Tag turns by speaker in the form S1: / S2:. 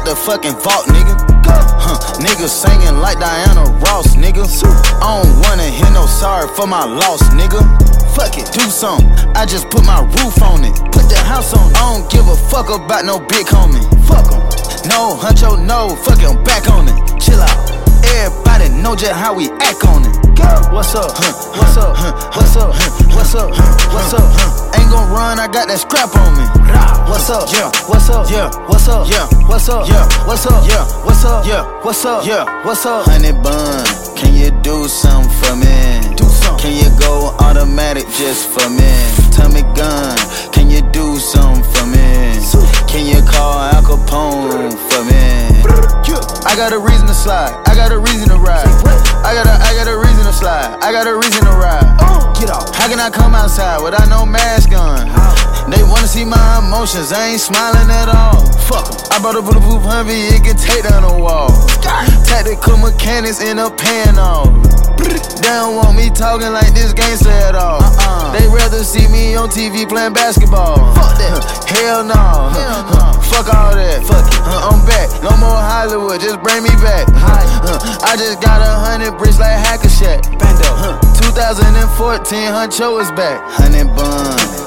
S1: out the fucking vault, nigga. Niggas singing like Diana Ross, nigga. I don't wanna hear no sorry for my loss, nigga. Fuck it, do something. I just put my roof on it. Put the house on it. I don't give a fuck about no big homie. Fuck em. No, huncho, no, fuck it, I'm back on it. Chill out. Everybody know just how we act on it. What's up? What's up? What's up? What's up? What's up? Ain't gon' run, I got that scrap on me. What's up? Yeah. What's up? Yeah. What's up? Yeah. What's up? Yeah. What's up? Yeah. What's up? Yeah. What's up? Yeah. What's up? Honey bun, can you do something for me? Do something. Can you go automatic just for me? Tommy gun, can you do something for me? Can you call Al Capone for me? I got a reason to slide, I got a reason to ride. I got a reason to slide, I got a reason to ride. Get off. How can I come outside without no mask on? They wanna see my emotions, I ain't smiling at all. Fuck 'em. I brought a bulletproof Humvee, it can take down a wall. Tactical mechanics in a pan off. They don't want me talking like this gangster at all. They rather see me on TV playing basketball. Fuck that. Hell no. Fuck all that. Fuck it. I'm back. No more Hollywood. Just bring me back. I just got 100 bricks like Hackashack. 2014, Huncho is back. 100 bun.